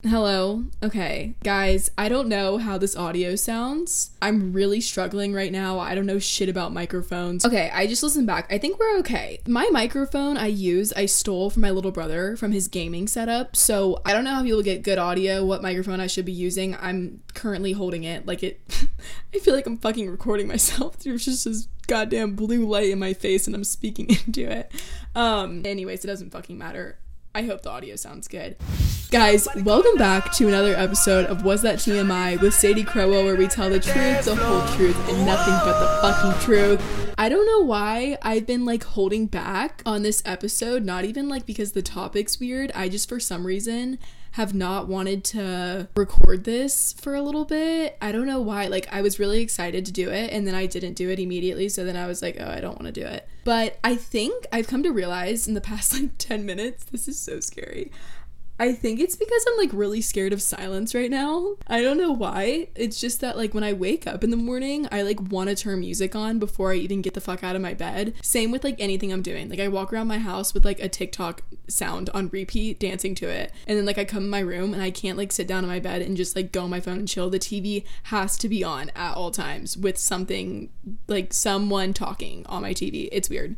Hello. Okay, guys, I don't know how this audio sounds. I'm really struggling right now. I don't know shit about microphones. Okay, I just listened back. I think we're okay. My microphone I stole from my little brother from his gaming setup. So I don't know how people get good audio, what microphone I should be using. I'm currently holding it like it. I feel like I'm fucking recording myself. There's just this goddamn blue light in my face and I'm speaking into it. Anyways, it doesn't fucking matter. I hope the audio sounds good. Guys, welcome back to another episode of Was That TMI with Sadie Crowell, where we tell the truth, the whole truth, and nothing but the fucking truth. I don't know why I've been holding back on this episode, not even because the topic's weird. I just for some reason have not wanted to record this for a little bit. I don't know why. I was really excited to do it and then I didn't do it immediately, so then I was like, oh, I don't want to do it. But I think I've come to realize in the past 10 minutes, this is so scary, I think it's because I'm really scared of silence right now. I don't know why. It's just that when I wake up in the morning, I want to turn music on before I even get the fuck out of my bed. Same with anything I'm doing. I walk around my house with a TikTok sound on repeat, dancing to it. And then I come in my room and I can't sit down in my bed and just go on my phone and chill. The TV has to be on at all times with something someone talking on my TV. It's weird.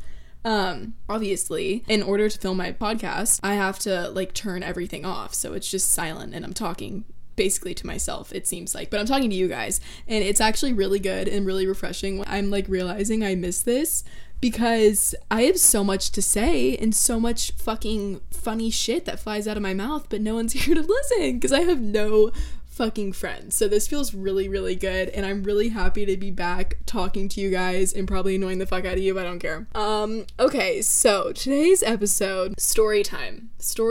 Obviously, in order to film my podcast, I have to turn everything off, so it's just silent and I'm talking basically to myself, it seems but I'm talking to you guys, and it's actually really good and really refreshing. I'm realizing I miss this because I have so much to say and so much fucking funny shit that flies out of my mouth, but no one's here to listen because I have no fucking friends. So this feels really, really good, and I'm really happy to be back talking to you guys and probably annoying the fuck out of you, but I don't care. Okay, so today's episode, story time.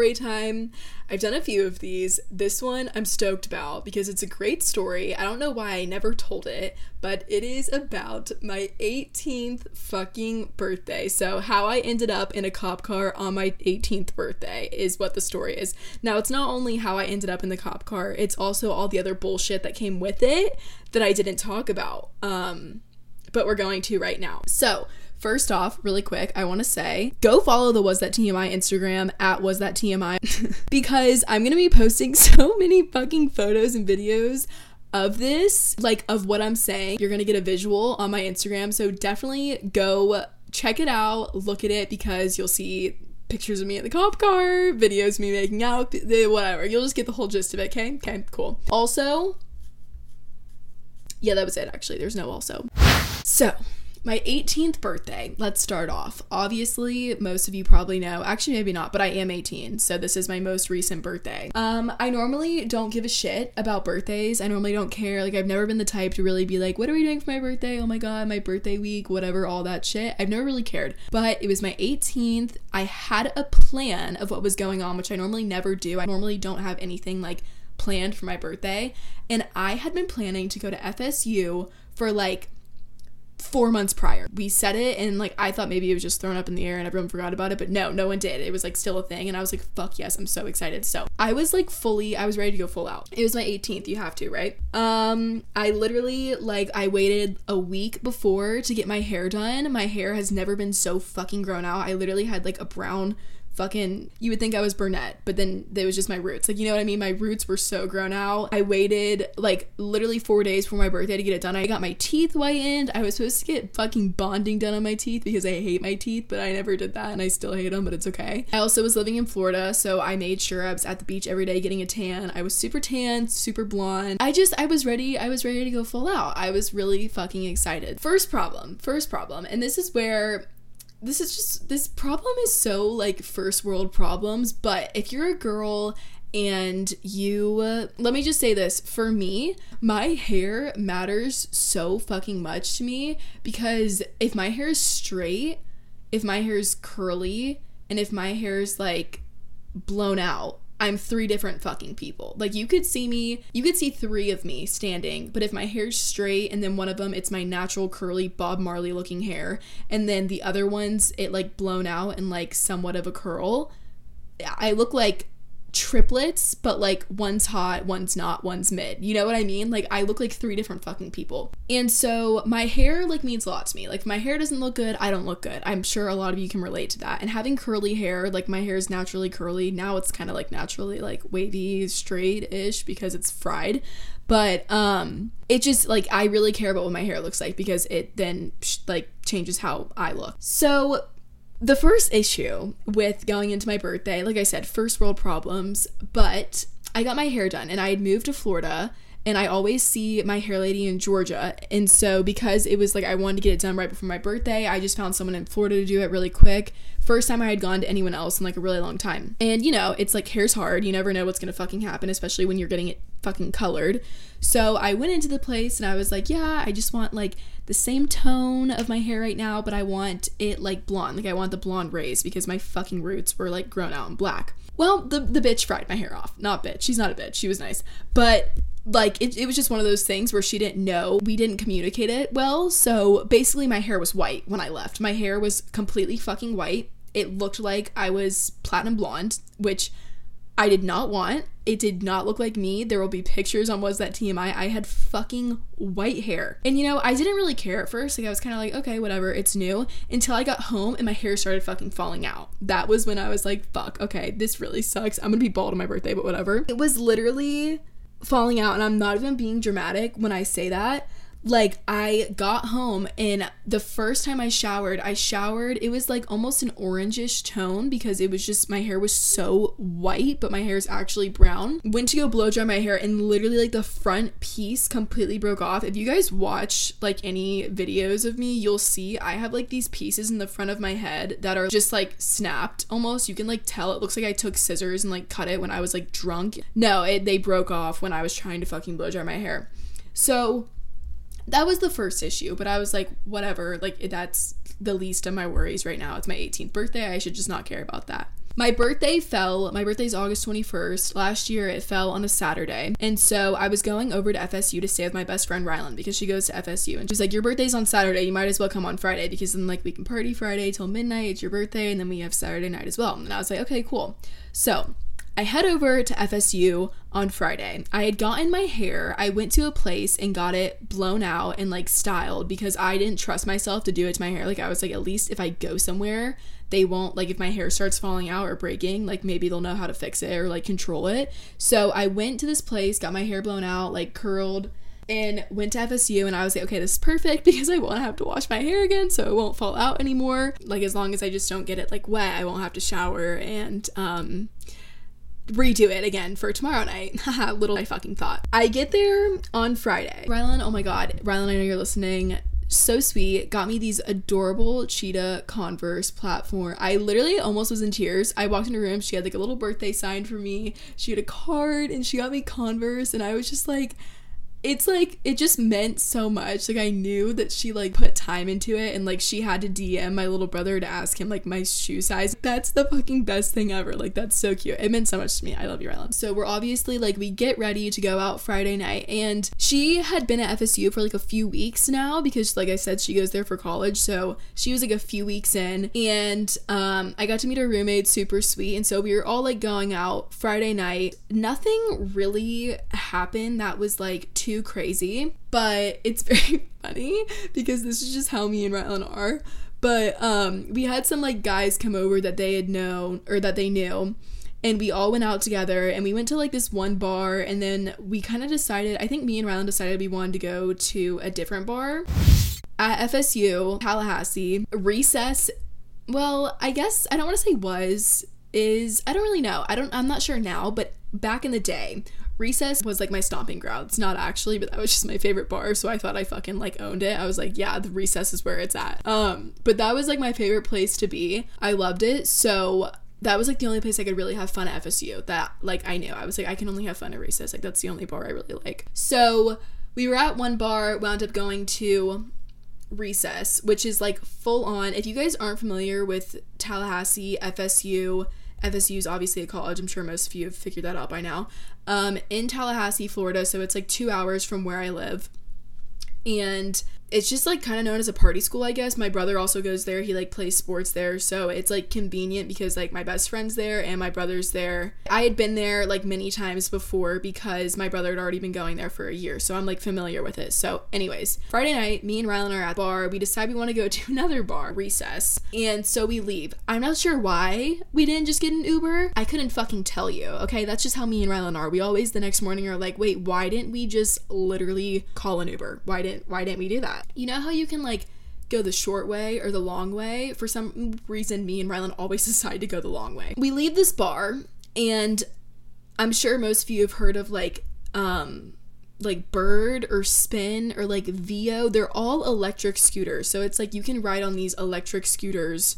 I've done a few of these. This one I'm stoked about because it's a great story. I don't know why I never told it, but it is about my 18th fucking birthday. So how I ended up in a cop car on my 18th birthday is what the story is. Now, it's not only how I ended up in the cop car, it's also all the other bullshit that came with it that I didn't talk about. But we're going to right now. So first off, really quick, I want to say, go follow the Was That TMI Instagram at Was That TMI because I'm going to be posting so many fucking photos and videos of this, of what I'm saying. You're going to get a visual on my Instagram, so definitely go check it out, look at it, because you'll see pictures of me in the cop car, videos of me making out, whatever. You'll just get the whole gist of it, okay? Okay, cool. Also, yeah, that was it, actually. There's no also. So, my 18th birthday, let's start off. Obviously, most of you probably know, actually maybe not, but I am 18, so this is my most recent birthday. I normally don't give a shit about birthdays. I normally don't care. I've never been the type to really be what are we doing for my birthday? Oh my god, my birthday week, whatever, all that shit. I've never really cared. But it was my 18th. I had a plan of what was going on, which I normally never do. I normally don't have anything planned for my birthday. And I had been planning to go to FSU for 4 months prior. We said it and I thought maybe it was just thrown up in the air and everyone forgot about it, but no one did. It was still a thing, and I was fuck yes, I'm so excited. So I was I was ready to go full out. It was my 18th, you have to, right? I literally I waited a week before to get my hair done. My hair has never been so fucking grown out. I literally had a brown fucking, you would think I was brunette, but then there was just my roots. You know what I mean? My roots were so grown out. I waited literally 4 days before my birthday to get it done. I got my teeth whitened. I was supposed to get fucking bonding done on my teeth because I hate my teeth, but I never did that and I still hate them, but it's okay. I also was living in Florida, so I made sure I was at the beach every day getting a tan. I was super tan, super blonde. I was ready to go full out. I was really fucking excited. First problem, and this problem is so first world problems, but if you're a girl and let me just say this, for me, my hair matters so fucking much to me, because if my hair is straight, if my hair is curly, and if my hair is blown out, I'm 3 different fucking people. You could see 3 of me standing, but if my hair's straight and then one of them, it's my natural curly Bob Marley looking hair, and then the other one's it blown out and somewhat of a curl, I look like triplets, but like one's hot, one's not, one's mid. You know what I mean? Like I look like 3 different fucking people. And so my hair like means a lot to me. Like if my hair doesn't look good, I don't look good. I'm sure a lot of you can relate to that. And having curly hair, like my hair is naturally curly. Now it's kind of like naturally like wavy, straight-ish because it's fried. But it just like I really care about what my hair looks like because it then like changes how I look. So the first issue with going into my birthday, like I said, first world problems, but I got my hair done and I had moved to Florida and I always see my hair lady in Georgia. And so because it was like I wanted to get it done right before my birthday, I just found someone in Florida to do it really quick. First time I had gone to anyone else in like a really long time. And you know, it's like hair's hard. You never know what's gonna fucking happen, especially when you're getting it fucking colored. So I went into the place and I was like, yeah, I just want like the same tone of my hair right now, but I want it like blonde. Like I want the blonde rays because my fucking roots were like grown out in black. Well, the bitch fried my hair off. Not bitch. She's not a bitch. She was nice. But like it was just one of those things where she didn't know. We didn't communicate it well. So basically my hair was white when I left. My hair was completely fucking white. It looked like I was platinum blonde, which I did not want. It did not look like me. There will be pictures on Was That TMI. I had fucking white hair. And you know, I didn't really care at first. Like I was kind of like, okay, whatever, it's new. Until I got home and my hair started fucking falling out. That was when I was like, fuck, okay, this really sucks. I'm gonna be bald on my birthday, but whatever. It was literally falling out, and I'm not even being dramatic when I say that. Like I got home and the first time I showered, it was like almost an orangish tone because it was just, my hair was so white, but my hair is actually brown. Went to go blow dry my hair and literally like the front piece completely broke off. If you guys watch like any videos of me, you'll see I have like these pieces in the front of my head that are just like snapped almost. You can like tell it looks like I took scissors and like cut it when I was like drunk. No, they broke off when I was trying to fucking blow dry my hair. So that was the first issue, but I was like, whatever, like that's the least of my worries right now. It's my 18th birthday. I should just not care about that. My birthday's August 21st. Last year it fell on a Saturday. And so I was going over to FSU to stay with my best friend Rylan because she goes to FSU. And she's like, your birthday's on Saturday. You might as well come on Friday because then like we can party Friday till midnight. It's your birthday. And then we have Saturday night as well. And I was like, okay, cool. So I head over to FSU on Friday. I had gotten my hair. I went to a place and got it blown out and like styled because I didn't trust myself to do it to my hair. Like I was like, at least if I go somewhere, they won't, like if my hair starts falling out or breaking, like maybe they'll know how to fix it or like control it. So I went to this place, got my hair blown out, like curled, and went to FSU, and I was like, okay, this is perfect because I won't have to wash my hair again, so it won't fall out anymore. Like as long as I just don't get it like wet, I won't have to shower and redo it again for tomorrow night. Haha, little I fucking thought. I get there on Friday. Rylan, oh my god, Rylan, I know you're listening. So sweet, got me these adorable cheetah Converse platform. I literally almost was in tears. I walked into her room, she had like a little birthday sign for me, she had a card, and she got me Converse, and I was just like, it's like, it just meant so much. Like I knew that she like put time into it, and like she had to DM my little brother to ask him like my shoe size. That's the fucking best thing ever. Like that's so cute. It meant so much to me. I love you, Rylan. So we're obviously like, we get ready to go out Friday night, and she had been at FSU for like a few weeks now because like I said, she goes there for college. So she was like a few weeks in, and I got to meet her roommate, super sweet. And so we were all like going out Friday night. Nothing really happened that was like too crazy, but it's very funny because this is just how me and Rylan are. But we had some like guys come over that they had known or that they knew, and we all went out together, and we went to like this one bar, and then we kind of decided, I think me and Rylan decided we wanted to go to a different bar at FSU, Tallahassee. Recess, well, I guess I don't want to say is I don't really know. I'm not sure now, but back in the day, Recess was like my stomping ground. It's not actually, but that was just my favorite bar, so I thought I fucking like owned it. I was like, yeah, the Recess is where it's at. But that was like my favorite place to be. I loved it. So that was like the only place I could really have fun at FSU that like I knew. I was like, I can only have fun at Recess. Like that's the only bar I really like. So we were at one bar, wound up going to Recess, which is like full on. If you guys aren't familiar with Tallahassee, FSU is obviously a college. I'm sure most of you have figured that out by now. In Tallahassee, Florida, so it's like 2 hours from where I live. And it's just like kind of known as a party school, I guess. My brother also goes there. He like plays sports there, so it's like convenient because like my best friend's there and my brother's there. I had been there like many times before because my brother had already been going there for a year, so I'm like familiar with it. So anyways, Friday night, me and Rylan are at the bar. We decide we want to go to another bar, Recess, and so we leave. I'm not sure why we didn't just get an Uber. I couldn't fucking tell you, okay? That's just how me and Rylan are. We always the next morning are like, wait, why didn't we just literally call an Uber? Why didn't we do that? You know how you can like go the short way or the long way? For some reason, me and Rylan always decide to go the long way. We leave this bar, and I'm sure most of you have heard of like Bird or Spin or like Vio. They're all electric scooters. So it's like you can ride on these electric scooters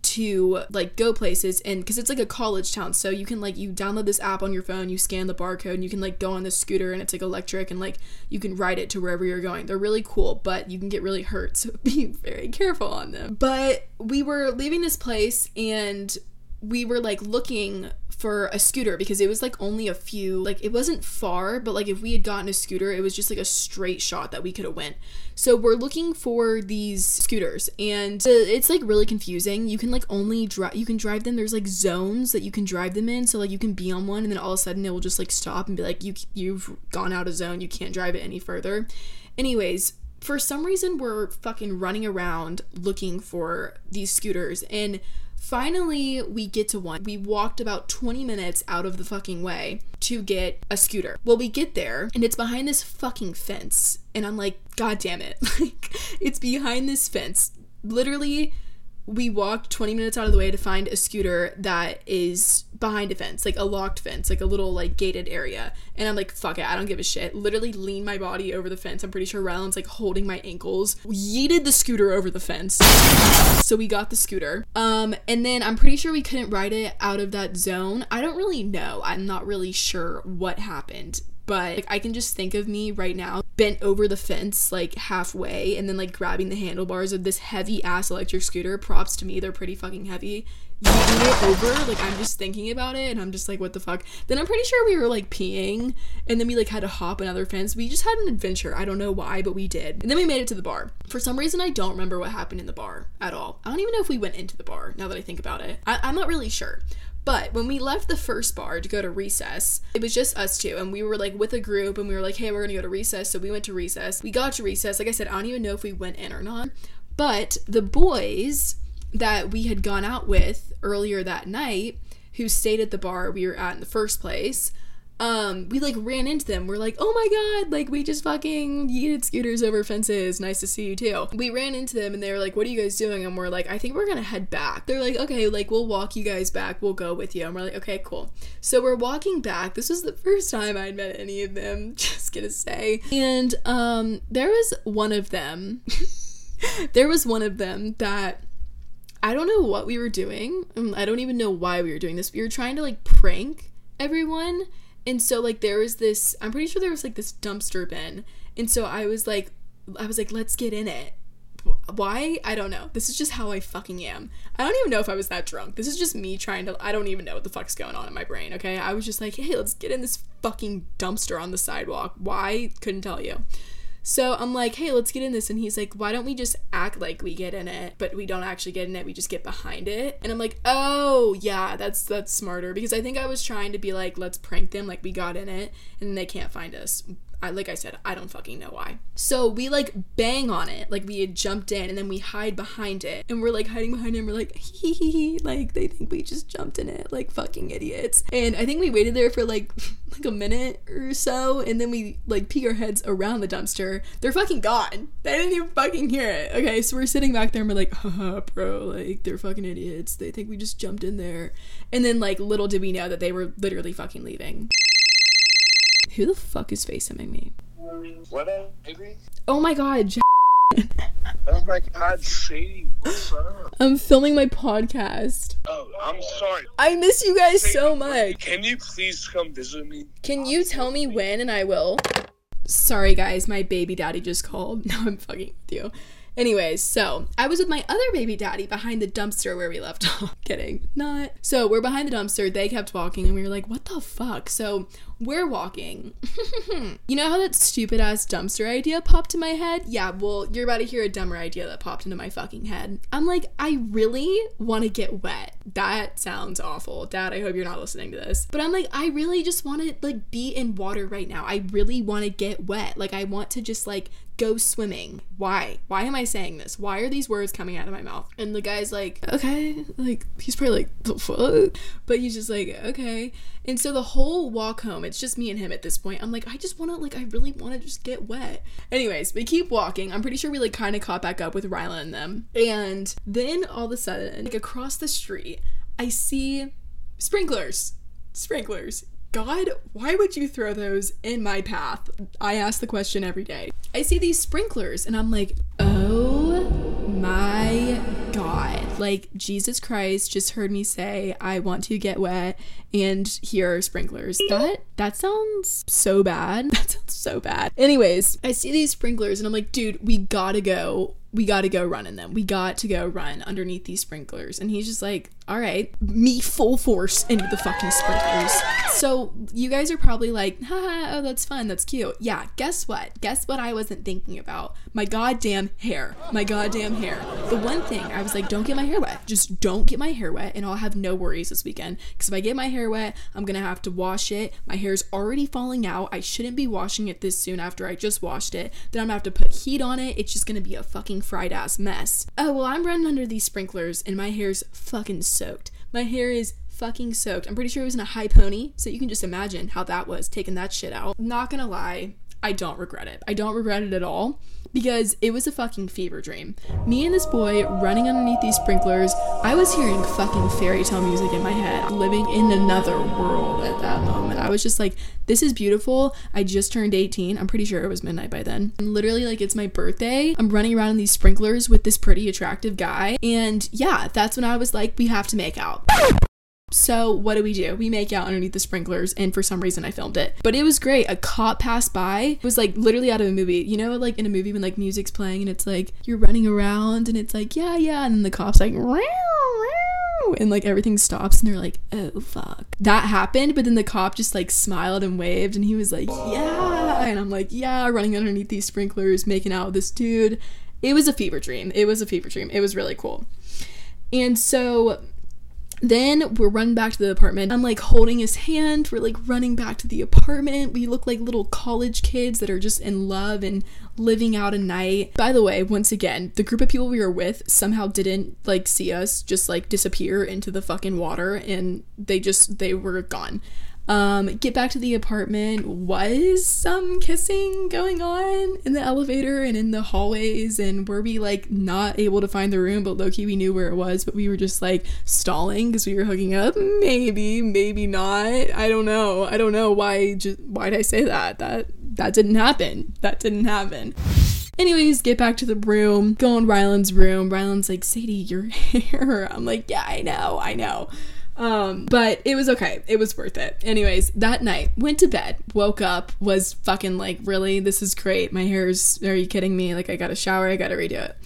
to like go places, and because it's like a college town, so you can like you download this app on your phone, you scan the barcode, and you can like go on the scooter, and it's like electric, and like you can ride it to wherever you're going. They're really cool, but you can get really hurt, so be very careful on them. But we were leaving this place, and we were like looking for a scooter because it was like only a few, like it wasn't far, but like if we had gotten a scooter, it was just like a straight shot that we could have went. So we're looking for these scooters, and it's like really confusing. You can like only drive them. There's like zones that you can drive them in, so like you can be on one and then all of a sudden it will just like stop and be like, you've gone out of zone, you can't drive it any further. Anyways, for some reason we're fucking running around looking for these scooters, and finally, we get to one. We walked about 20 minutes out of the fucking way to get a scooter. Well, we get there, and it's behind this fucking fence. And I'm like, God damn it. Like, it's behind this fence. Literally, we walked 20 minutes out of the way to find a scooter that is behind a fence, like a locked fence, like a little like gated area. And I'm like, fuck it, I don't give a shit. Literally lean my body over the fence. I'm pretty sure Rylan's like holding my ankles. Yeeted the scooter over the fence. So we got the scooter. And then I'm pretty sure we couldn't ride it out of that zone. I don't really know. I'm not really sure what happened. But like, I can just think of me right now bent over the fence like halfway and then like grabbing the handlebars of this heavy ass electric scooter. Props to me, they're pretty fucking heavy. Yeeting it over, like I'm just thinking about it and I'm just like, what the fuck? Then I'm pretty sure we were like peeing and then we like had to hop another fence. We just had an adventure. I don't know why, but we did. And then we made it to the bar. For some reason, I don't remember what happened in the bar at all. I don't even know if we went into the bar now that I think about it. I'm not really sure. But when we left the first bar to go to Recess, it was just us two, and we were like with a group, and we were like, hey, we're gonna go to Recess. So we went to Recess. We got to Recess. Like I said, I don't even know if we went in or not. But the boys that we had gone out with earlier that night, who stayed at the bar we were at in the first place, we like ran into them. We're like, oh my god, like we just fucking yeeted scooters over fences. Nice to see you too. We ran into them and they were like, what are you guys doing? And we're like, I think we're gonna head back. They're like, okay, like we'll walk you guys back. We'll go with you. And we're like, okay, cool. So we're walking back. This was the first time I'd met any of them, just gonna say. And there was one of them that I don't know what we were doing. I don't even know why we were doing this. We were trying to like prank everyone. And so like there was this, I'm pretty sure there was like this dumpster bin. And so I was like, let's get in it. Why? I don't know. This is just how I fucking am. I don't even know if I was that drunk. This is just me trying to, I don't even know what the fuck's going on in my brain, okay? I was just like, hey, let's get in this fucking dumpster on the sidewalk. Why? Couldn't tell you. So I'm like, hey, let's get in this. And he's like, why don't we just act like we get in it, but we don't actually get in it. We just get behind it. And I'm like, oh, yeah, that's smarter. Because I think I was trying to be like, let's prank them. Like, we got in it and then they can't find us. Like I said, I don't fucking know why. So we like bang on it. Like we had jumped in and then we hide behind it. And we're like hiding behind it and we're like, hee hee hee. Like they think we just jumped in it. Like fucking idiots. And I think we waited there for like a minute or so. And then we like peek our heads around the dumpster. They're fucking gone. They didn't even fucking hear it. Okay, so we're sitting back there and we're like, haha, bro, like they're fucking idiots. They think we just jumped in there. And then like little did we know that they were literally fucking leaving. Who the fuck is FaceTiming me? What up, baby? Oh my god, Oh my god, Sadie, what's up? I'm filming my podcast. Oh, I'm sorry. I miss you guys Sadie, so much. Can you please come visit me? Can you tell me when and I will? Sorry guys, my baby daddy just called. Now I'm fucking with you. Anyways, so I was with my other baby daddy behind the dumpster where we left off. Kidding, not. So we're behind the dumpster. They kept walking and we were like, what the fuck? So we're walking. You know how that stupid ass dumpster idea popped in my head? Yeah, well, you're about to hear a dumber idea that popped into my fucking head. I'm like, I really want to get wet. That sounds awful. Dad, I hope you're not listening to this. But I'm like, I really just want to like be in water right now. I really want to get wet. Like, I want to just like go swimming. Why am I saying this? Why are these words coming out of my mouth? And the guy's like, okay, like he's probably like, the fuck, but he's just like, okay. And so the whole walk home, it's just me and him at this point. I'm like, I just want to, like, I really want to just get wet. Anyways, we keep walking. I'm pretty sure we like kind of caught back up with Ryla and them. And then all of a sudden, like across the street, I see sprinklers. God, why would you throw those in my path? I ask the question every day. I see these sprinklers and I'm like, oh my God. Like, Jesus Christ just heard me say, I want to get wet, and here are sprinklers. That sounds so bad. That sounds so bad. Anyways, I see these sprinklers and I'm like, dude, we gotta go run in them. We got to go run underneath these sprinklers. And he's just like, all right, me full force into the fucking sprinklers. So you guys are probably like, haha, oh, that's fun. That's cute. Yeah, guess what? Guess what I wasn't thinking about? My goddamn hair. The one thing I was like, don't get my hair wet. Just don't get my hair wet and I'll have no worries this weekend. Because if I get my hair wet, I'm going to have to wash it. My hair's already falling out. I shouldn't be washing it this soon after I just washed it. Then I'm going to have to put heat on it. It's just going to be a fucking fried ass mess. Oh, well, I'm running under these sprinklers and my hair's fucking soaked. My hair is fucking soaked. I'm pretty sure it was in a high pony, so you can just imagine how that was, taking that shit out. Not gonna lie, I don't regret it. I don't regret it at all, because it was a fucking fever dream. Me and this boy running underneath these sprinklers, I was hearing fucking fairy tale music in my head, living in another world at that moment. I was just like, this is beautiful. I just turned 18. I'm pretty sure it was midnight by then. And literally, like, it's my birthday. I'm running around in these sprinklers with this pretty attractive guy. And yeah, that's when I was like, we have to make out. So what do? We make out underneath the sprinklers, and for some reason I filmed it. But it was great. A cop passed by. It was like literally out of a movie. You know, like in a movie when like music's playing and it's like you're running around and it's like, yeah, and then the cop's like, row, row, and like everything stops and they're like, oh fuck. That happened, but then the cop just like smiled and waved and he was like, yeah. And I'm like, yeah, running underneath these sprinklers, making out with this dude. It was a fever dream. It was really cool. And so then we're running back to the apartment. I'm like holding his hand. We're like running back to the apartment. We look like little college kids that are just in love and living out a night. By the way, once again, the group of people we were with somehow didn't like see us just like disappear into the fucking water, and they were gone. Get back to the apartment. Was some kissing going on in the elevator and in the hallways, and were we like not able to find the room, but low-key we knew where it was, but we were just like stalling because we were hooking up? Maybe not. I don't know why did I say that? That didn't happen. Anyways, get back to the room, go in Ryland's room. Ryland's like, Sadie, your hair. I'm like, yeah, I know. But it was okay. It was worth it. Anyways, that night, went to bed, woke up, was fucking like, really? This is great. My hair's, are you kidding me? Like, I gotta shower, I gotta redo it.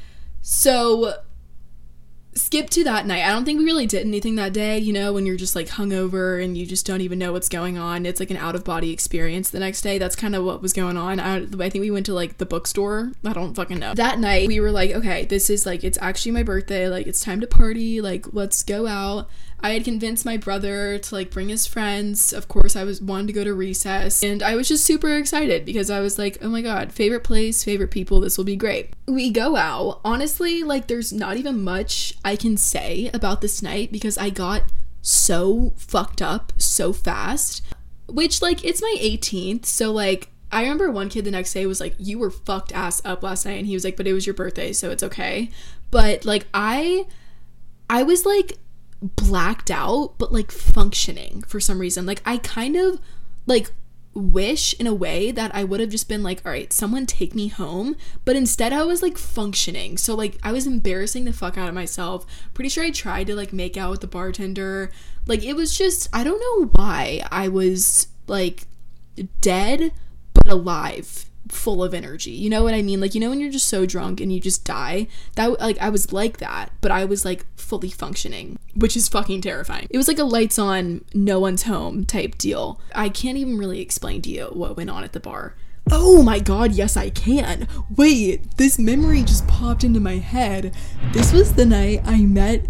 So, skip to that night. I don't think we really did anything that day, you know, when you're just like hungover and you just don't even know what's going on. It's like an out-of-body experience the next day. That's kind of what was going on. I think we went to like the bookstore. I don't fucking know. That night, we were like, okay, this is like, it's actually my birthday. Like, it's time to party. Like, let's go out. I had convinced my brother to like bring his friends. Of course, I wanted to go to Recess, and I was just super excited because I was like, oh my god, favorite place, favorite people, this will be great. We go out. Honestly, like, there's not even much I can say about this night because I got so fucked up so fast, which, like, it's my 18th, so like, I remember one kid the next day was like, you were fucked ass up last night, and he was like, but it was your birthday, so it's okay. But like, I was like blacked out, but like functioning for some reason. Like, I kind of like wish in a way that I would have just been like, all right, someone take me home, but instead I was like functioning. So like, I was embarrassing the fuck out of myself. Pretty sure I tried to like make out with the bartender. Like, it was just, I don't know why I was like dead but alive full of energy. You know what I mean? Like, you know when you're just so drunk and you just die? That, like, I was like that, but I was like fully functioning, which is fucking terrifying. It was like a lights on, no one's home type deal. I can't even really explain to you what went on at the bar. Oh my god, yes I can. Wait, this memory just popped into my head. This was the night I met,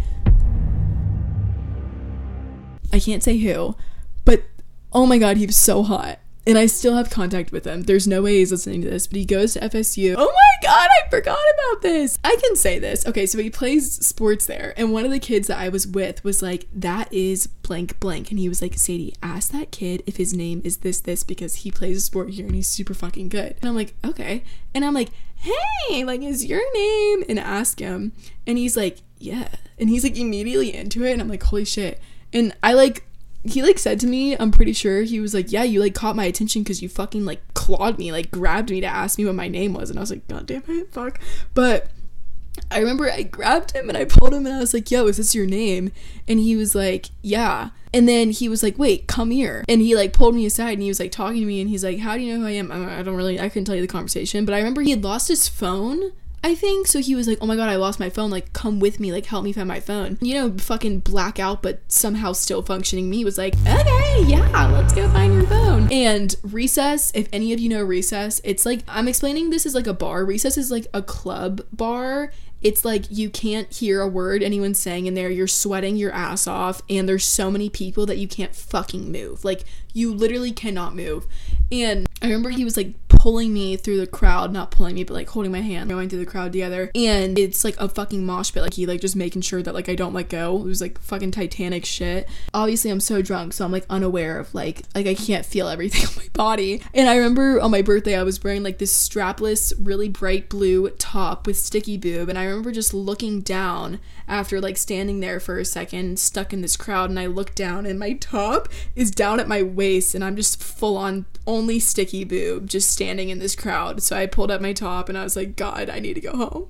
I can't say who, but oh my god, he was so hot. And I still have contact with him. There's no way he's listening to this, but he goes to FSU. Oh my god, I forgot about this. I can say this. Okay, so he plays sports there. And one of the kids that I was with was like, that is blank blank. And he was like, Sadie, ask that kid if his name is this because he plays a sport here and he's super fucking good. And I'm like, okay. And I'm like, hey, like, is your name? And ask him. And he's like, yeah. And he's like immediately into it. And I'm like, holy shit. And he like said to me, I'm pretty sure he was like, yeah, you like caught my attention because you fucking like clawed me, like grabbed me to ask me what my name was. And I was like, god damn it, fuck. But I remember I grabbed him and I pulled him and I was like, yo, is this your name? And he was like, yeah. And then he was like, wait, come here. And he like pulled me aside and he was like talking to me and he's like, how do you know who I am? I couldn't tell you the conversation, but I remember he had lost his phone, I think. So he was like, oh my god, I lost my phone, like come with me, like help me find my phone. You know, fucking blackout but somehow still functioning me was like, okay, yeah, let's go find your phone. And Recess, if any of you know Recess, it's like, I'm explaining this as like a bar. Recess is like a club bar. It's like you can't hear a word anyone's saying in there. You're sweating your ass off and there's so many people that you can't fucking move. Like, you literally cannot move. And I remember he was like pulling me through the crowd, not pulling me, but like holding my hand, going through the crowd together. And it's like a fucking mosh pit. Like, he like just making sure that like I don't let go. It was like fucking Titanic shit. Obviously I'm so drunk, so I'm like unaware of like I can't feel everything on my body. And I remember on my birthday I was wearing like this strapless, really bright blue top with sticky boob. And I remember just looking down after like standing there for a second stuck in this crowd, and I look down and my top is down at my waist and I'm just full on only sticky boob just standing in this crowd. So I pulled up my top and I was like, god, I need to go home.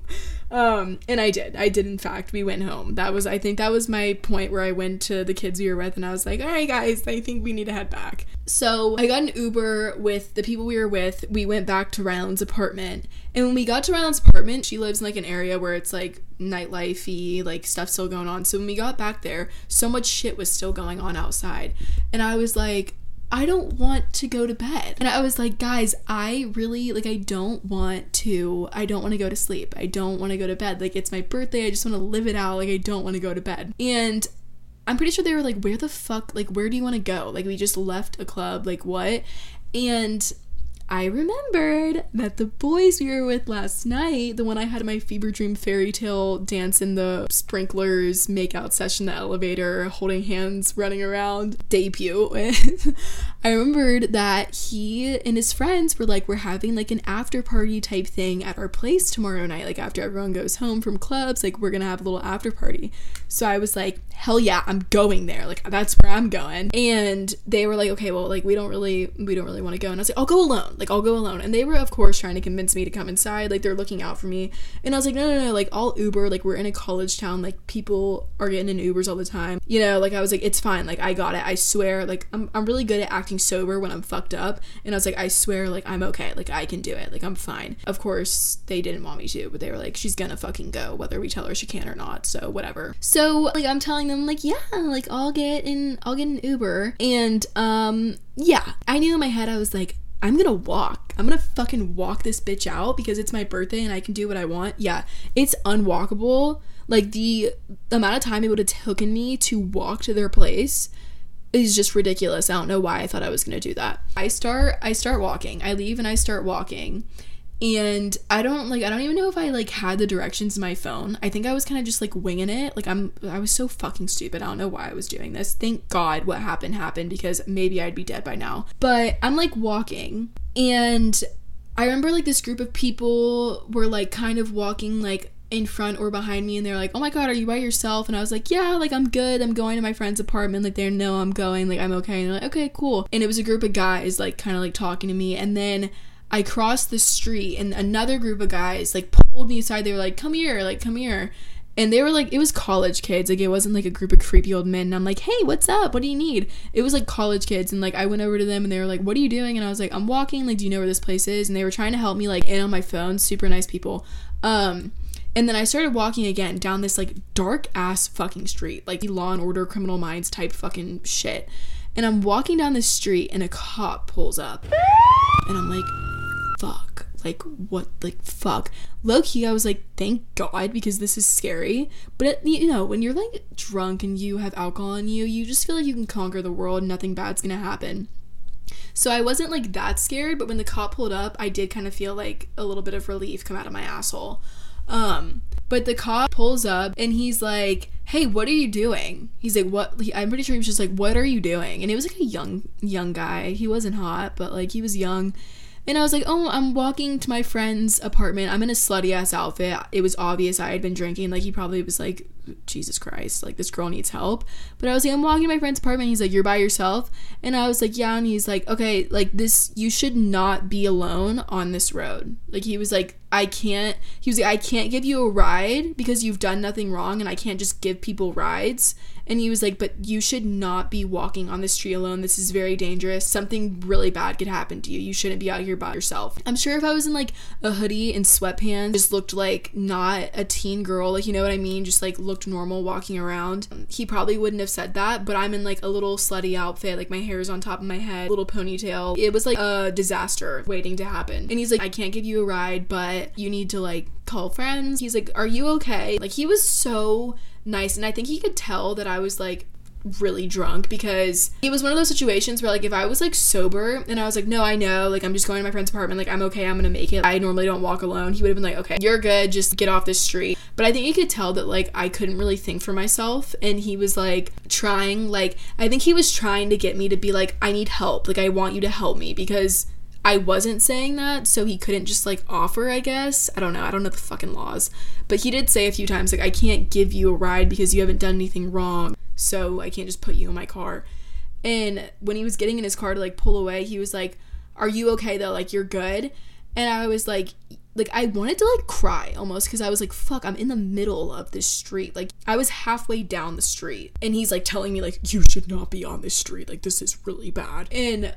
And I did in fact. We went home. I think that was my point where I went to the kids we were with and I was like, all right guys, I think we need to head back. So I got an Uber with the people we were with. We went back to Ryland's apartment, and when we got to Ryland's apartment, she lives in like an area where it's like nightlife-y, like stuff still going on. So when we got back there, so much shit was still going on outside, and I was like, I don't want to go to bed. And I was like, guys, I really, like, I don't want to go to sleep. I don't want to go to bed. Like, it's my birthday. I just want to live it out. Like, I don't want to go to bed. And I'm pretty sure they were like, where the fuck, like, where do you want to go? Like, we just left a club, like, what? And I remembered that the boys we were with last night, the one I had my fever dream fairy tale dance in the sprinklers, makeout session, the elevator, holding hands, running around, debut with, I remembered that he and his friends were like, we're having like an after party type thing at our place tomorrow night. Like, after everyone goes home from clubs, like, we're gonna have a little after party. So I was like, hell yeah, I'm going there. Like, that's where I'm going. And they were like, okay, well, like, we don't really want to go. And I was like, I'll go alone. Like, I'll go alone. And they were, of course, trying to convince me to come inside. Like, they're looking out for me. And I was like, no, like, I'll Uber. Like, we're in a college town. Like, people are getting in Ubers all the time. You know, like, I was like, it's fine. Like, I got it. I swear. Like, I'm really good at acting sober when I'm fucked up. And I was like, I swear, like, I'm okay. Like, I can do it. Like, I'm fine. Of course, they didn't want me to, but they were like, she's gonna fucking go, whether we tell her she can or not. So, whatever. So, like, I'm telling them, like, yeah, like, I'll get an Uber. And, yeah, I knew in my head, I was like, I'm gonna fucking walk this bitch out because it's my birthday and I can do what I want. Yeah, it's unwalkable. Like, the amount of time it would have taken me to walk to their place is just ridiculous. I don't know why I thought I was gonna do that. I start walking. I leave and I start walking. And I don't even know if I like had the directions in my phone. I think I was kind of just like winging it. Like, I was so fucking stupid. I don't know why I was doing this. Thank God what happened because maybe I'd be dead by now. But I'm like walking, and I remember like this group of people were like kind of walking like in front or behind me, and they're like, oh my god, are you by yourself? And I was like, yeah, like, I'm good, I'm going to my friend's apartment. Like, they know I'm going, like, I'm okay. And they're like, okay, cool. And it was a group of guys like kind of like talking to me, and then I crossed the street and another group of guys like pulled me aside. They were like, come here, And they were like, it was college kids. Like, it wasn't like a group of creepy old men. And I'm like, hey, what's up? What do you need? It was like college kids. And like, I went over to them and they were like, what are you doing? And I was like, I'm walking. Like, do you know where this place is? And they were trying to help me like in on my phone. Super nice people. And then I started walking again down this like dark ass fucking street, like Law and Order, Criminal Minds type fucking shit. And I'm walking down this street and a cop pulls up and I'm like, fuck. Like, what? Like, fuck. Low-key, I was like, thank God, because this is scary. But, you know, when you're, like, drunk and you have alcohol in you, you just feel like you can conquer the world and nothing bad's gonna happen. So I wasn't, like, that scared, but when the cop pulled up, I did kind of feel, like, a little bit of relief come out of my asshole. But the cop pulls up and he's like, hey, what are you doing? He's like, what? I'm pretty sure he was just like, what are you doing? And it was, like, a young guy. He wasn't hot, but, like, he was young. And I was like, oh, I'm walking to my friend's apartment. I'm in a slutty-ass outfit. It was obvious I had been drinking. Like, he probably was like, Jesus Christ, like, this girl needs help. But I was like, I'm walking to my friend's apartment. He's like, you're by yourself? And I was like, yeah. And he's like, okay, like, you should not be alone on this road. Like, he was like, I can't give you a ride because you've done nothing wrong and I can't just give people rides. And he was like, but you should not be walking on the street alone. This is very dangerous. Something really bad could happen to you. You shouldn't be out here by yourself. I'm sure if I was in like a hoodie and sweatpants, just looked like not a teen girl, like, you know what I mean? Just like looked normal walking around. He probably wouldn't have said that, but I'm in like a little slutty outfit. Like my hair's on top of my head, little ponytail. It was like a disaster waiting to happen. And he's like, I can't give you a ride, but you need to like call friends. He's like, are you okay? Like, he was so nice, and I think he could tell that I was like really drunk, because it was one of those situations where like if I was like sober and I was like, no, I know, like I'm just going to my friend's apartment, like I'm okay, I'm gonna make it, I normally don't walk alone, he would have been like, okay, you're good, just get off this street. But I think he could tell that like I couldn't really think for myself, and he was like trying, like I think he was trying to get me to be like, I need help, like I want you to help me, because I wasn't saying that, so he couldn't just like offer, I guess. I don't know the fucking laws. But he did say a few times, like, I can't give you a ride because you haven't done anything wrong, so I can't just put you in my car. And when he was getting in his car to like pull away, he was like, are you okay though? Like, you're good? And I was like I wanted to like cry almost, because I was like, fuck, I'm in the middle of this street. Like, I was halfway down the street and he's like telling me like, you should not be on this street, like this is really bad. And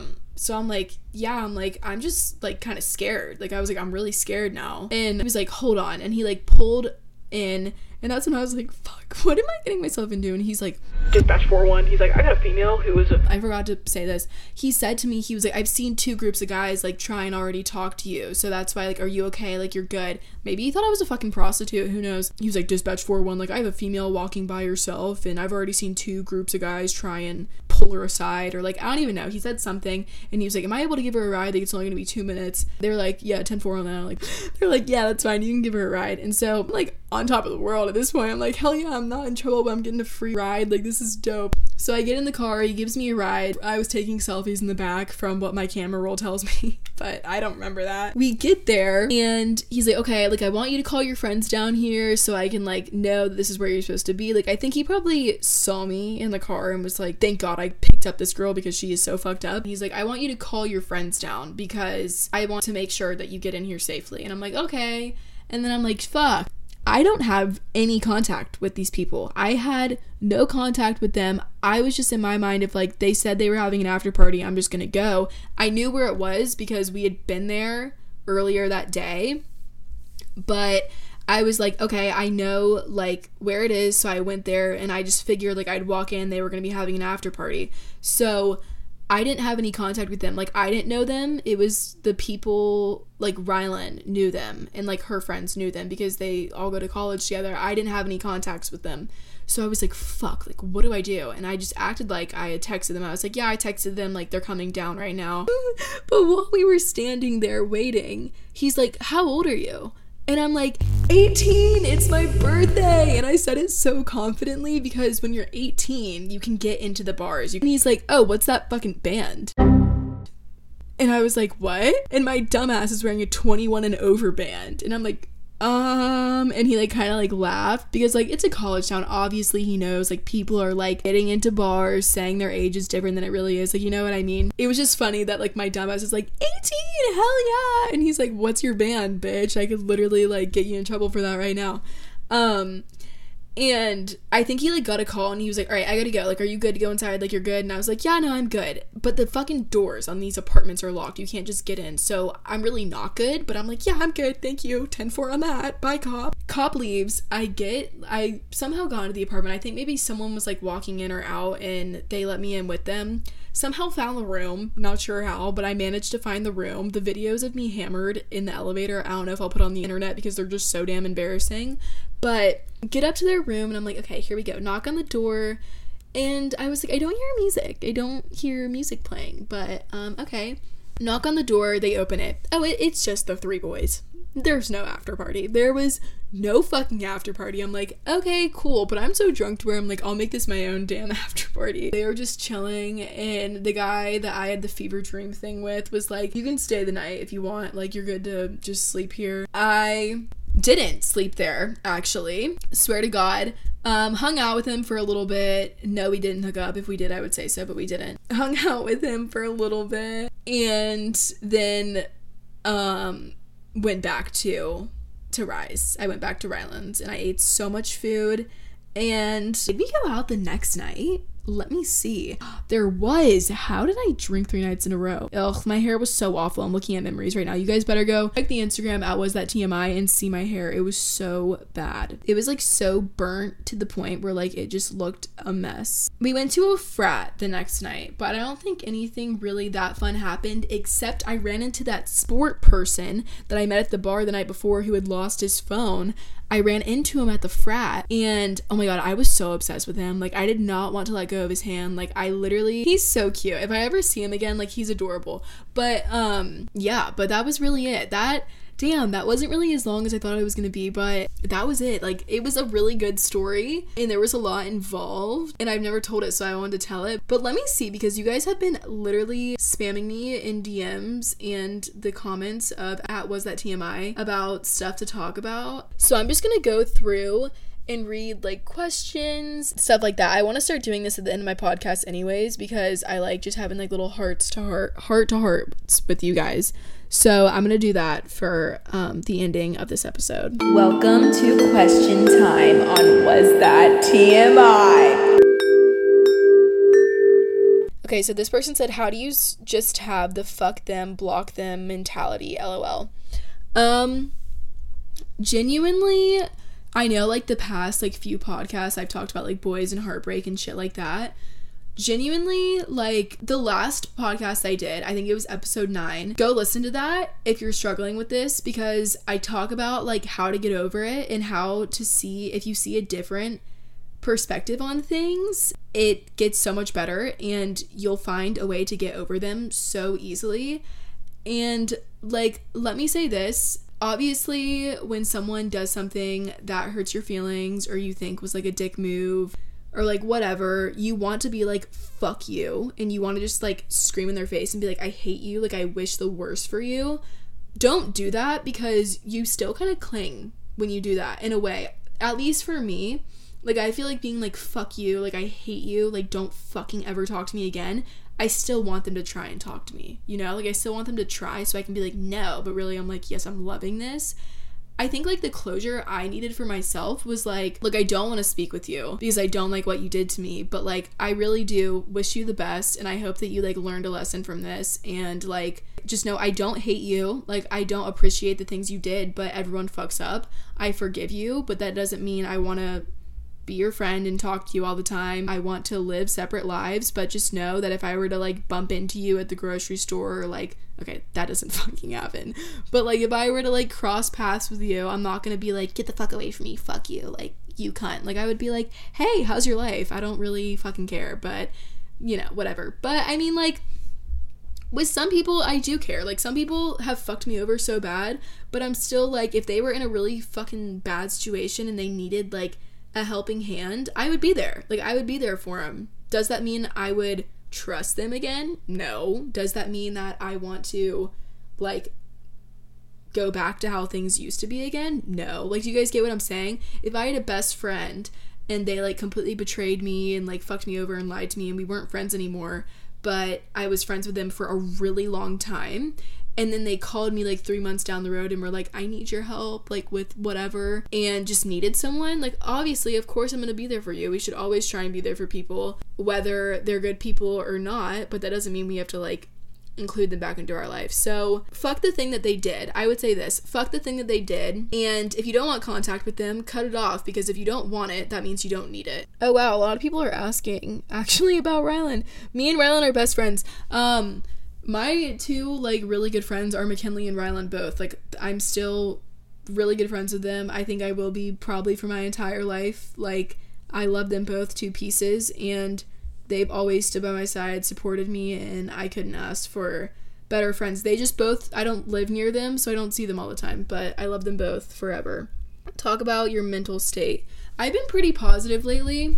so I'm like, yeah, I'm just like kind of scared. Like, I was like, I'm really scared now. And he was like, hold on. And he like pulled in, and that's when I was like, fuck, what am I getting myself into? And he's like, dispatch 411. He's like, I got a female who was I forgot to say this. He said to me, he was like, I've seen 2 groups of guys like try and already talk to you, so that's why, like, are you okay? Like, you're good. Maybe he thought I was a fucking prostitute, who knows? He was like, dispatch 411, like, I have a female walking by herself, and I've already seen 2 groups of guys try and pull her aside, or like, I don't even know. He said something, and he was like, am I able to give her a ride? Like, it's only gonna be 2 minutes. They're like, yeah, 10-4 like, they're like, yeah, that's fine, you can give her a ride. And so I'm like on top of the world at this point. I'm like, hell yeah, I'm not in trouble, but I'm getting a free ride. Like, this is dope. So I get in the car, he gives me a ride. I was taking selfies in the back from what my camera roll tells me, but I don't remember that. We get there and he's like, okay, like, I want you to call your friends down here so I can like know that this is where you're supposed to be. Like, I think he probably saw me in the car and was like, thank God I picked up this girl because she is so fucked up. He's like, I want you to call your friends down because I want to make sure that you get in here safely. And I'm like, okay. And then I'm like, fuck, I don't have any contact with these people. I had no contact with them. I was just in my mind of like, they said they were having an after party, I'm just gonna go. I knew where it was because we had been there earlier that day, but I was like, okay, I know like where it is, so I went there and I just figured like I'd walk in, they were gonna be having an after party. So I didn't have any contact with them. Like, I didn't know them. It was the people, like, Rylan knew them, and, like, her friends knew them because they all go to college together. I didn't have any contacts with them. So I was like, fuck, like, what do I do? And I just acted like I had texted them. I was like, yeah, I texted them, like, they're coming down right now. But while we were standing there waiting, he's like, how old are you? And I'm like, 18, it's my birthday. And I said it so confidently because when you're 18, you can get into the bars. And he's like, oh, what's that fucking band? And I was like, what? And my dumbass is wearing a 21 and over band. And I'm like, and he like kind of like laughed because like it's a college town. Obviously he knows like people are like getting into bars saying their age is different than it really is, like, you know what I mean? It was just funny that like my dumbass is like 18, hell yeah, and he's like, what's your band, bitch? I could literally like get you in trouble for that right now. And I think he, like, got a call and he was like, all right, I gotta go. Like, are you good to go inside? Like, you're good? And I was like, yeah, no, I'm good. But the fucking doors on these apartments are locked. You can't just get in. So I'm really not good. But I'm like, yeah, I'm good. Thank you. 10-4 on that. Bye, cop. Cop leaves. I somehow got into the apartment. I think maybe someone was, like, walking in or out and they let me in with them. Somehow found the room. Not sure how, but I managed to find the room. The videos of me hammered in the elevator, I don't know if I'll put on the internet because they're just so damn embarrassing. But get up to their room and I'm like, okay, here we go. Knock on the door. And I was like, I don't hear music. I don't hear music playing. But, okay. Knock on the door. They open it. Oh, it's just the three boys. There's no after party. There was no fucking after party. I'm like, okay, cool. But I'm so drunk to where I'm like, I'll make this my own damn after party. They were just chilling. And the guy that I had the fever dream thing with was like, you can stay the night if you want. Like, you're good to just sleep here. I didn't sleep there, actually. Swear to God. Hung out with him for a little bit. No, we didn't hook up. If we did, I would say so, but we didn't. Hung out with him for a little bit. And then, went back to Rise. I went back to Rylands and I ate so much food. And did we go out the next night? Let me see. There was. How did I drink 3 nights in a row? Ugh, my hair was so awful. I'm looking at memories right now. You guys better go check the Instagram at WasThatTMI and see my hair. It was so bad. It was like so burnt to the point where like it just looked a mess. We went to a frat the next night, but I don't think anything really that fun happened except I ran into that sport person that I met at the bar the night before who had lost his phone. I ran into him at the frat and oh my God, I was so obsessed with him. Like I did not want to let go of his hand. Like I literally, he's so cute. If I ever see him again, like he's adorable. But yeah, but that was really it. That wasn't really as long as I thought it was gonna be, but that was it. Like it was a really good story and there was a lot involved and I've never told it, so I wanted to tell it. But let me see, because you guys have been literally spamming me in DMs and the comments of at WasThatTMI about stuff to talk about. So I'm just gonna go through and read like questions, stuff like that. I want to start doing this at the end of my podcast anyways, because I like just having like little heart to hearts with you guys. So I'm gonna do that for the ending of this episode. Welcome to question time on Was That TMI? Okay, so this person said, how do you just have the fuck them, block them mentality, LOL. Genuinely, I know like the past like few podcasts I've talked about like boys and heartbreak and shit like that. Genuinely, like the last podcast I did, I think it was episode 9. Go listen to that if you're struggling with this, because I talk about like how to get over it and how to see if you see a different perspective on things, it gets so much better and you'll find a way to get over them so easily. And like, let me say this. Obviously, when someone does something that hurts your feelings or you think was like a dick move or like whatever, you want to be like, fuck you. And you want to just like scream in their face and be like, I hate you. Like, I wish the worst for you. Don't do that, because you still kind of cling when you do that in a way. At least for me, like I feel like being like, fuck you, like I hate you, like don't fucking ever talk to me again. I still want them to try and talk to me, you know? Like I still want them to try so I can be like, no, but really I'm like, yes, I'm loving this. I think like the closure I needed for myself was like, look, I don't want to speak with you because I don't like what you did to me, but like I really do wish you the best and I hope that you like learned a lesson from this, and like just know I don't hate you, like I don't appreciate the things you did, but everyone fucks up. I forgive you, but that doesn't mean I want to be your friend and talk to you all the time. I want to live separate lives, but just know that if I were to like bump into you at the grocery store, or like, okay, that doesn't fucking happen, but like if I were to like cross paths with you, I'm not gonna be like, get the fuck away from me, fuck you, like you cunt. Like I would be like, hey, how's your life? I don't really fucking care, but you know, whatever. But I mean, like with some people I do care. Like some people have fucked me over so bad, but I'm still like, if they were in a really fucking bad situation and they needed like a helping hand, I would be there. Like I would be there for them. Does that mean I would trust them again? No. Does that mean that I want to like go back to how things used to be again? No. Like, do you guys get what I'm saying? If I had a best friend and they like completely betrayed me and like fucked me over and lied to me and we weren't friends anymore, but I was friends with them for a really long time and then they called me like 3 months down the road and were like, I need your help, like with whatever, and just needed someone, like obviously, of course I'm gonna be there for you. We should always try and be there for people, whether they're good people or not, but that doesn't mean we have to like include them back into our life. So fuck the thing that they did. I would say this, fuck the thing that they did, and if you don't want contact with them, cut it off, because if you don't want it, that means you don't need it. Oh wow, a lot of people are asking actually about Rylan. Me and Rylan are best friends. My two like really good friends are McKinley and Rylan both. Like I'm still really good friends with them. I think I will be probably for my entire life. Like I love them both to pieces, and they've always stood by my side, supported me, and I couldn't ask for better friends. They just both, I don't live near them, so I don't see them all the time, but I love them both forever. Talk about your mental state. I've been pretty positive lately.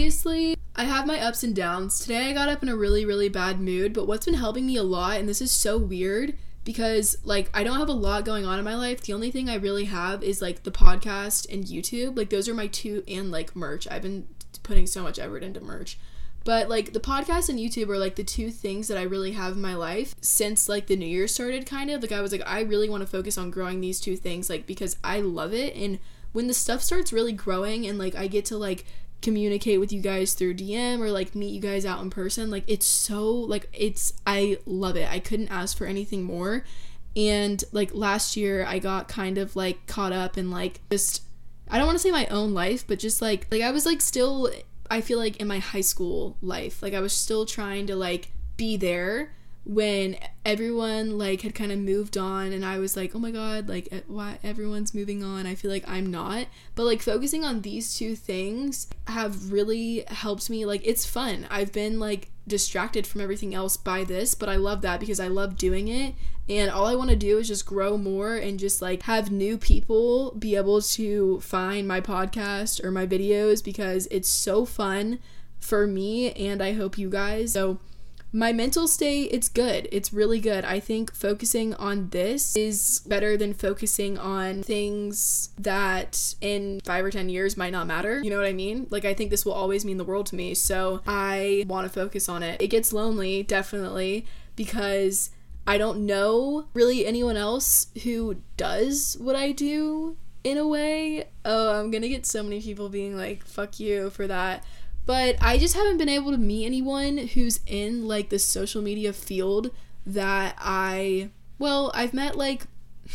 I have my ups and downs. Today I got up in a really, really bad mood, but what's been helping me a lot, and this is so weird, because like I don't have a lot going on in my life. The only thing I really have is like the podcast and YouTube. Like those are my two, and like merch. I've been putting so much effort into merch. But like the podcast and YouTube are like the two things that I really have in my life since like the new year started, kind of. Like I was like, I really want to focus on growing these two things, like because I love it. And when the stuff starts really growing and like I get to like communicate with you guys through DM or like meet you guys out in person, like it's so like I love it. I couldn't ask for anything more. And like last year I got kind of like caught up in like just, I don't want to say my own life, but just like I was like still, I feel like in my high school life, like I was still trying to like be there when everyone like had kind of moved on, and I was like, oh my god, like why everyone's moving on, I feel like I'm not. But like focusing on these two things have really helped me. Like it's fun. I've been like distracted from everything else by this, but I love that because I love doing it, and all I want to do is just grow more and just like have new people be able to find my podcast or my videos, because it's so fun for me and I hope you guys. So my mental state, it's good. It's really good. I think focusing on this is better than focusing on things that in 5 or 10 years might not matter. You know what I mean? Like, I think this will always mean the world to me. So I want to focus on it. It gets lonely, definitely, because I don't know really anyone else who does what I do in a way. Oh, I'm gonna get so many people being like, fuck you for that. But I just haven't been able to meet anyone who's in, like, the social media field that I've met, like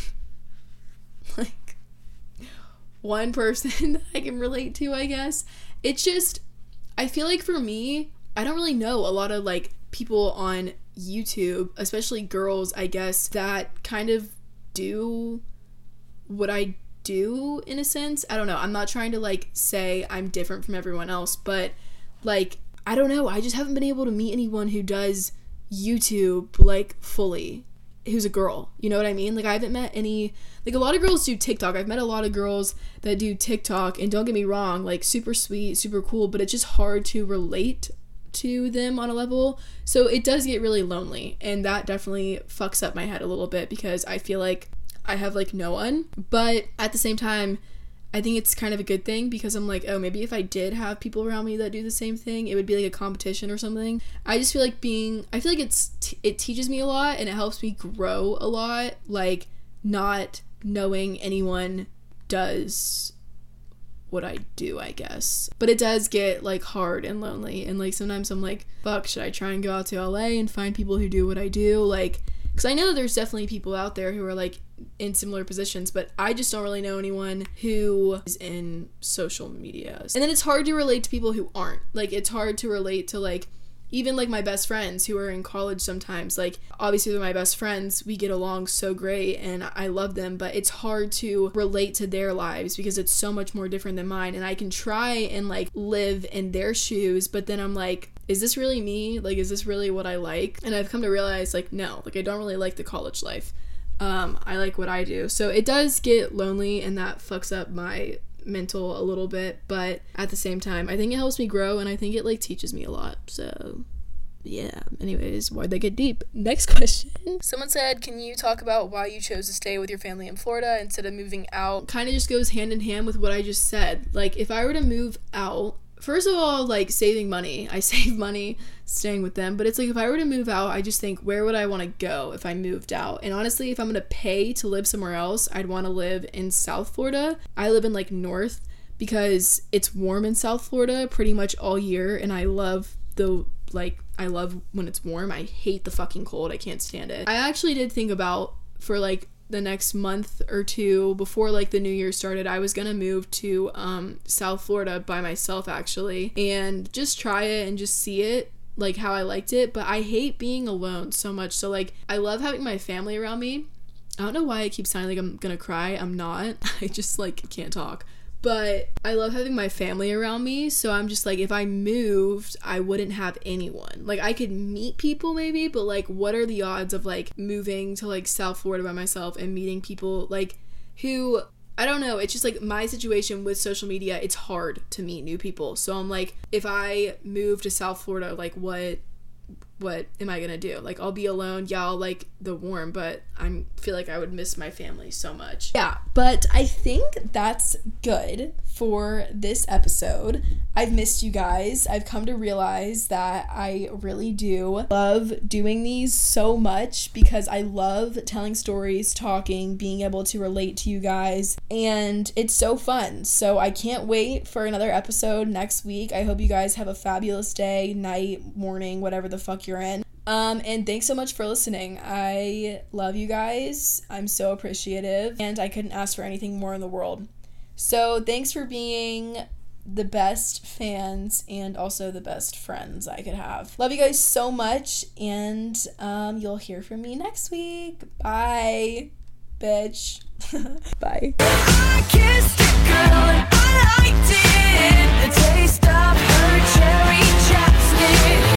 one person that I can relate to, I guess. It's just, I feel like for me, I don't really know a lot of, like, people on YouTube, especially girls, I guess, that kind of do what I do in a sense. I don't know. I'm not trying to like say I'm different from everyone else, but like I don't know. I just haven't been able to meet anyone who does YouTube like fully, who's a girl. You know what I mean? Like I haven't met any, like a lot of girls do TikTok. I've met a lot of girls that do TikTok, and don't get me wrong, like super sweet, super cool, but it's just hard to relate to them on a level. So it does get really lonely, and that definitely fucks up my head a little bit because I feel like I have like no one. But at the same time, I think it's kind of a good thing because I'm like, oh, maybe if I did have people around me that do the same thing, it would be like a competition or something. I just feel like I feel like it teaches me a lot and it helps me grow a lot, like not knowing anyone does what I do, I guess. But it does get like hard and lonely, and like sometimes I'm like, fuck, should I try and go out to LA and find people who do what I do? Like, because I know there's definitely people out there who are like in similar positions, but I just don't really know anyone who is in social media. And then it's hard to relate to people who aren't. Like, it's hard to relate to like even like my best friends who are in college sometimes. Like, obviously they're my best friends, we get along so great and I love them, but it's hard to relate to their lives because it's so much more different than mine. And I can try and like live in their shoes, but then I'm like, is this really me? Like, is this really what I like? And I've come to realize like, no, like I don't really like the college life. I like what I do. So it does get lonely, and that fucks up my mental a little bit, but at the same time I think it helps me grow, and I think it like teaches me a lot. So yeah, anyways, why'd they get deep? Next question. Someone said, can you talk about why you chose to stay with your family in Florida instead of moving out? Kind of just goes hand in hand with what I just said. Like, if I were to move out, first of all, like, saving money. I save money staying with them, but it's like, if I were to move out, I just think, where would I want to go if I moved out? And honestly, if I'm gonna pay to live somewhere else, I'd want to live in South Florida. I live in like North because it's warm in South Florida pretty much all year, and I love when it's warm. I hate the fucking cold. I can't stand it. I actually did think about, for like the next month or two before like the new year started, I was gonna move to South Florida by myself actually, and just try it and just see it, like how I liked it. But I hate being alone so much. So like, I love having my family around me. I don't know why I keep sounding like I'm gonna cry. I'm not. I just like can't talk. But I love having my family around me, so I'm just like, if I moved, I wouldn't have anyone. Like, I could meet people maybe, but like, what are the odds of like moving to like South Florida by myself and meeting people like who, I don't know, it's just like my situation with social media, it's hard to meet new people. So I'm like, if I move to South Florida, like what am I gonna do? Like, I'll be alone. Yeah, I'll like the warm, but I feel like I would miss my family so much. Yeah, but I think that's good for this episode. I've missed you guys. I've come to realize that I really do love doing these so much because I love telling stories, talking, being able to relate to you guys, and it's so fun. So I can't wait for another episode next week. I hope you guys have a fabulous day, night, morning, whatever the fuck you're in. And thanks so much for listening. I love you guys. I'm so appreciative, and I couldn't ask for anything more in the world. So thanks for being the best fans and also the best friends I could have. Love you guys so much, and you'll hear from me next week. Bye, bitch. Bye. I kissed a girl and I liked it. The taste of her cherry chapstick.